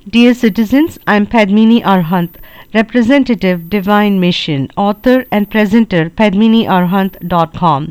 Dear citizens, I am Padmini Arhant, Representative Divine Mission, author and presenter padminiarhant.com.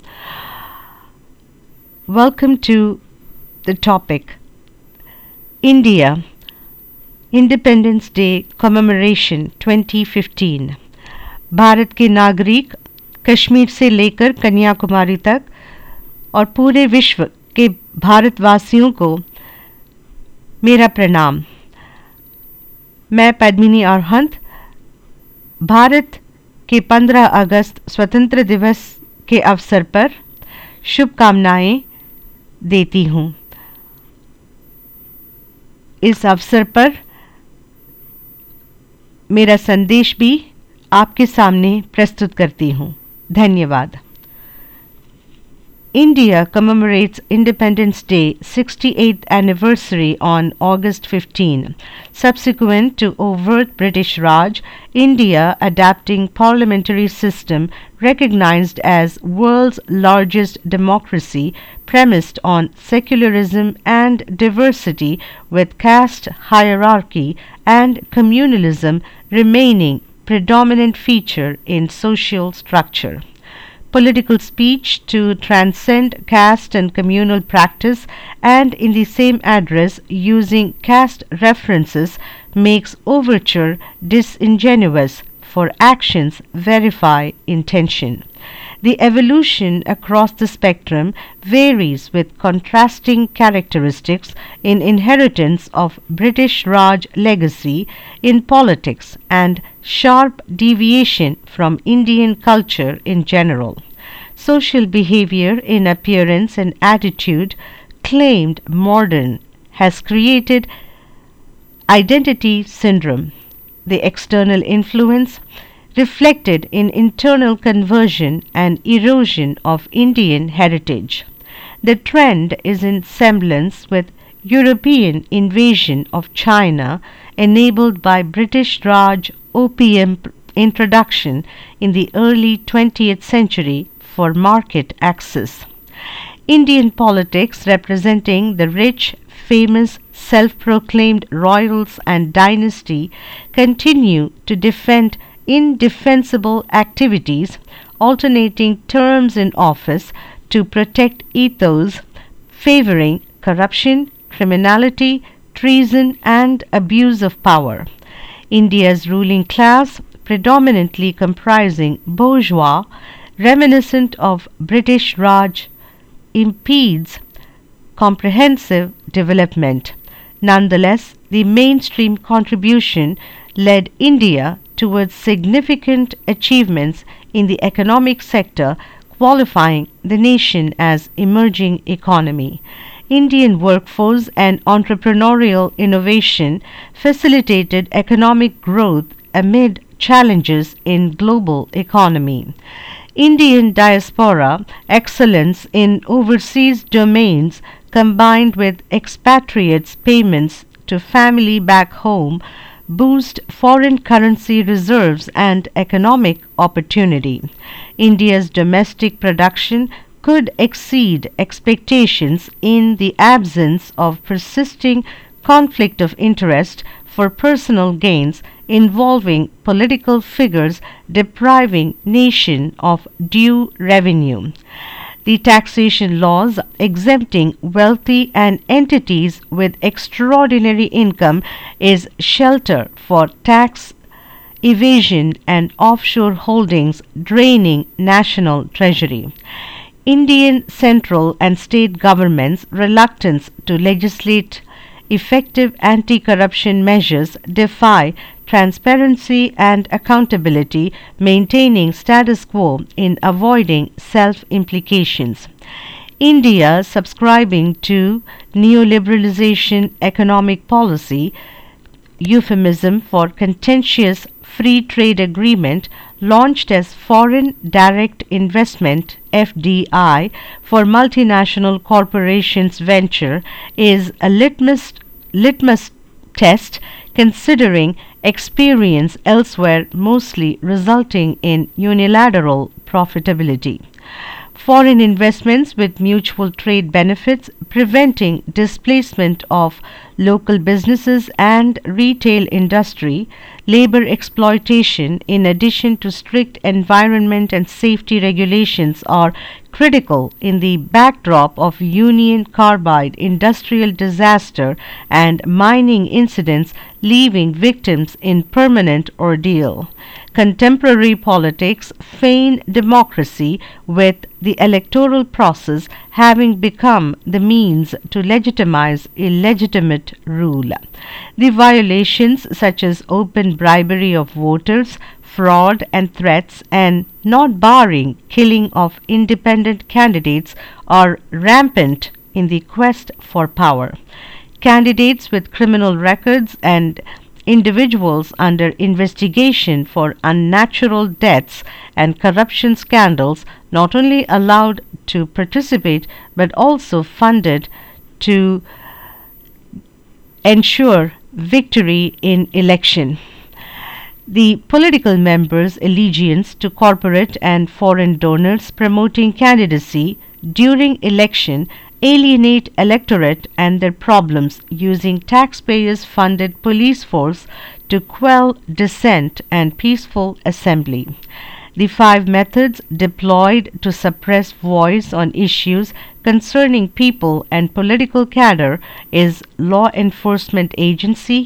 Welcome to the topic India Independence Day Commemoration 2015. Bharat के नागरिक कश्मीर से लेकर कन्याकुमारी तक और पूरे विश्व के भारतवासियों को मेरा प्रणाम। मैं पद्मिनी अरहंत भारत के 15 अगस्त स्वतंत्र दिवस के अवसर पर शुभकामनाएं देती हूँ। इस अवसर पर मेरा संदेश भी आपके सामने प्रस्तुत करती हूँ। धन्यवाद। India commemorates Independence Day 68th anniversary on August 15. Subsequent to overt British Raj, India adapting parliamentary system recognized as world's largest democracy premised on secularism and diversity with caste hierarchy and communalism remaining predominant feature in social structure. Political speech to transcend caste and communal practice, and in the same address using caste references makes overture disingenuous, for actions verify intention. The evolution across the spectrum varies with contrasting characteristics in inheritance of British Raj legacy in politics and sharp deviation from Indian culture in general. Social behavior in appearance and attitude claimed modern has created identity syndrome. The external influence reflected in internal conversion and erosion of Indian heritage. The trend is in semblance with European invasion of China enabled by British Raj opium introduction in the early 20th century for market access. Indian politics representing the rich, famous, self-proclaimed royals and dynasty continue to defend indefensible activities, alternating terms in office to protect ethos favoring corruption, criminality, treason and abuse of power. India's ruling class, predominantly comprising bourgeois, reminiscent of British Raj, impedes comprehensive development. Nonetheless, the mainstream contribution led India towards significant achievements in the economic sector, qualifying the nation as emerging economy. Indian workforce and entrepreneurial innovation facilitated economic growth amid challenges in global economy. Indian diaspora excellence in overseas domains combined with expatriates' payments to family back home boost foreign currency reserves and economic opportunity. India's domestic production could exceed expectations in the absence of persisting conflict of interest for personal gains involving political figures depriving nation of due revenue. The taxation laws exempting wealthy and entities with extraordinary income is shelter for tax evasion and offshore holdings draining national treasury. Indian central and state governments' reluctance to legislate effective anti-corruption measures defy transparency and accountability, maintaining status quo in avoiding self-implications. India, subscribing to neoliberalization economic policy, euphemism for contentious free trade agreement launched as foreign direct investment FDI for multinational corporations venture is a litmus test considering experience elsewhere mostly resulting in unilateral profitability. foreign investments with mutual trade benefits, preventing displacement of local businesses and retail industry, labor exploitation, in addition to strict environment and safety regulations, are critical in the backdrop of Union Carbide industrial disaster and mining incidents leaving victims in permanent ordeal. Contemporary politics feign democracy, with the electoral process having become the means to legitimize illegitimate rule. The violations such as open bribery of voters, fraud and threats, and not barring killing of independent candidates are rampant in the quest for power. Candidates with criminal records and individuals under investigation for unnatural deaths and corruption scandals not only allowed to participate but also funded to ensure victory in election. The political members' allegiance to corporate and foreign donors promoting candidacy during election alienate electorate and their problems, using taxpayers funded police force to quell dissent and peaceful assembly. The five methods deployed to suppress voice on issues concerning people and political cadre is law enforcement agency,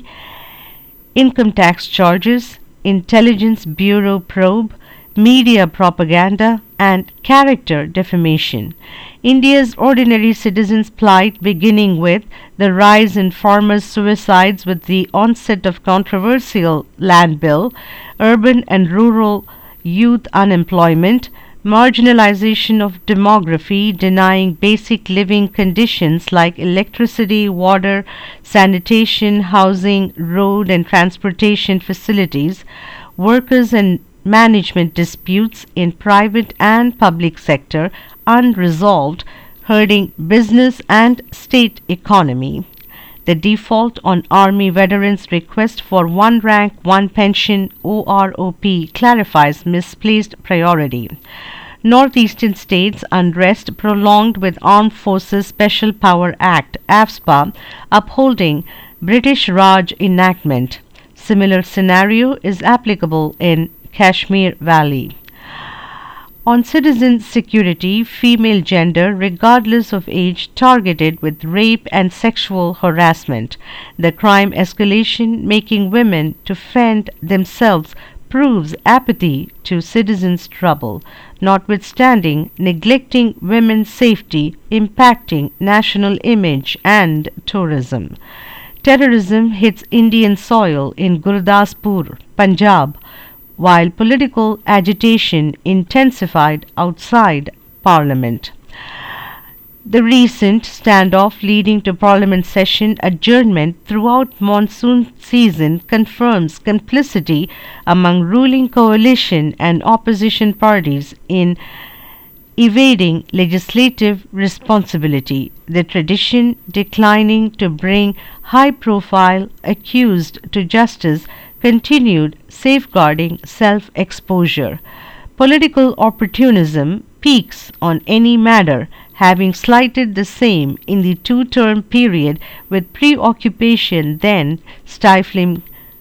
income tax charges, intelligence bureau probe, media propaganda, and character defamation. India's ordinary citizens' plight, beginning with the rise in farmers' suicides with the onset of controversial land bill, urban and rural youth unemployment, marginalization of demography, denying basic living conditions like electricity, water, sanitation, housing, road and transportation facilities, workers and management disputes in private and public sector unresolved, hurting business and state economy. The default on Army veterans' request for one rank, one pension OROP clarifies misplaced priority. Northeastern states unrest prolonged with Armed Forces Special Power Act AFSPA upholding British Raj enactment. Similar scenario is applicable in Kashmir Valley. On citizen security, female gender, regardless of age, targeted with rape and sexual harassment. The crime escalation making women to fend themselves proves apathy to citizens' trouble, notwithstanding neglecting women's safety, impacting national image and tourism. Terrorism hits Indian soil in Gurdaspur, Punjab, while political agitation intensified outside Parliament. The recent standoff leading to Parliament session adjournment throughout monsoon season confirms complicity among ruling coalition and opposition parties in evading legislative responsibility, the tradition declining to bring high-profile accused to justice continued safeguarding self-exposure. Political opportunism peaks on any matter, having slighted the same in the two-term period with preoccupation then stifling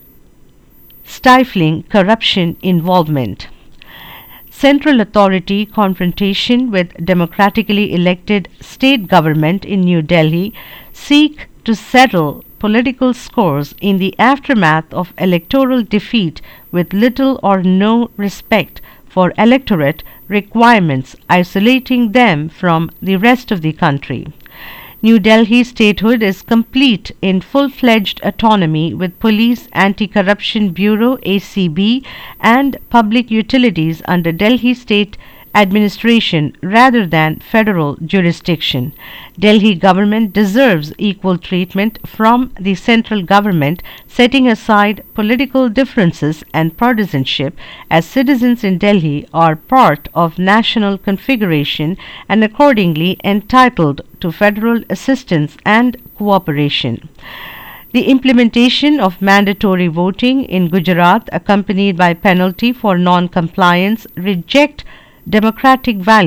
corruption involvement. Central authority confrontation with democratically elected state government in New Delhi seek to settle political scores in the aftermath of electoral defeat with little or no respect for electorate requirements, isolating them from the rest of the country. New Delhi statehood is complete in full-fledged autonomy with Police Anti-Corruption Bureau ACB and public utilities under Delhi State Administration rather than federal jurisdiction. Delhi government deserves equal treatment from the central government, setting aside political differences and partisanship, as citizens in Delhi are part of national configuration and accordingly entitled to federal assistance and cooperation. The implementation of mandatory voting in Gujarat, accompanied by penalty for non-compliance, reject democratic value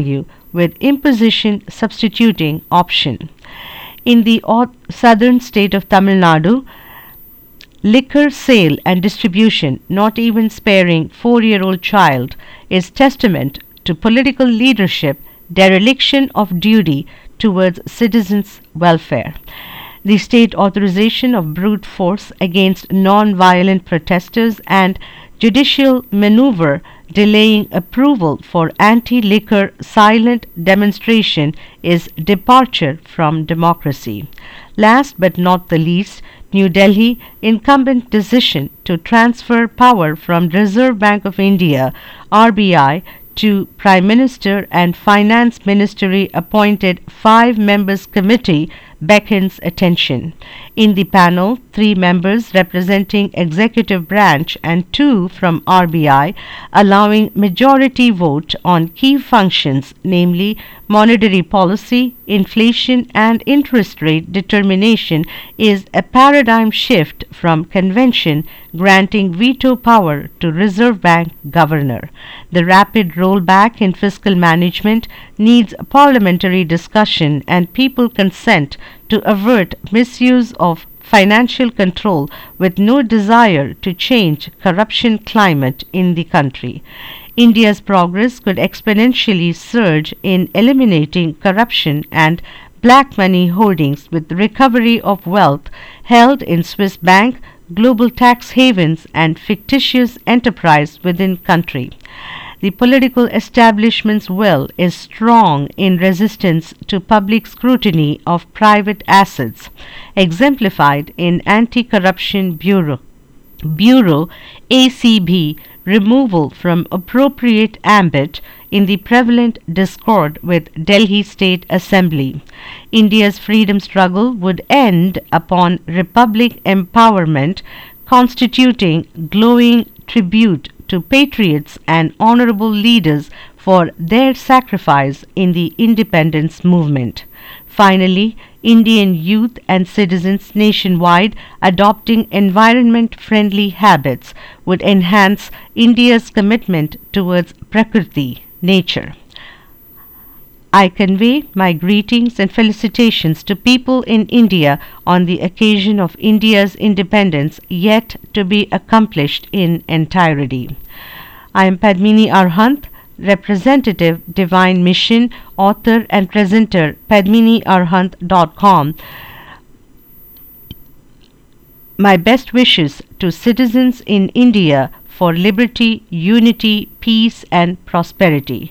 with imposition substituting option. In the southern state of Tamil Nadu, liquor sale and distribution, not even sparing 4-year-old child, is testament to political leadership dereliction of duty towards citizens' welfare. The state authorization of brute force against non-violent protesters and judicial maneuver delaying approval for anti-liquor silent demonstration is departure from democracy. Last but not the least, New Delhi incumbent decision to transfer power from Reserve Bank of India RBI to Prime Minister and Finance Ministry appointed 5 members committee beckons attention. In the panel, 3 members representing executive branch and 2 from RBI, allowing majority vote on key functions, namely monetary policy, inflation and interest rate determination, is a paradigm shift from convention granting veto power to Reserve Bank governor. The rapid rollback in fiscal management needs parliamentary discussion and people consent to avert misuse of financial control with no desire to change corruption climate in the country. India's progress could exponentially surge in eliminating corruption and black money holdings with recovery of wealth held in Swiss bank, global tax havens and fictitious enterprise within country. The political establishment's will is strong in resistance to public scrutiny of private assets, exemplified in Anti-Corruption Bureau ACB removal from appropriate ambit in the prevalent discord with Delhi State Assembly. India's freedom struggle would end upon republic empowerment, constituting glowing tribute to patriots and honorable leaders for their sacrifice in the independence movement. Finally, Indian youth and citizens nationwide adopting environment-friendly habits would enhance India's commitment towards Prakriti, nature. I convey my greetings and felicitations to people in India on the occasion of India's independence yet to be accomplished in entirety. I am Padmini Arhant, Representative Divine Mission, author and presenter, padminiarhant.com. My best wishes to citizens in India for liberty, unity, peace and prosperity.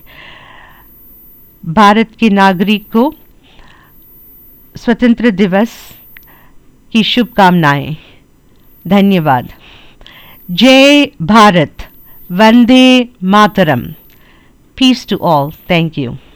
Bharat के नागरिक को स्वतंत्र दिवस की शुभकामनाएं. धन्यवाद. जय Bharat. Vande Mataram. Peace to all. Thank you.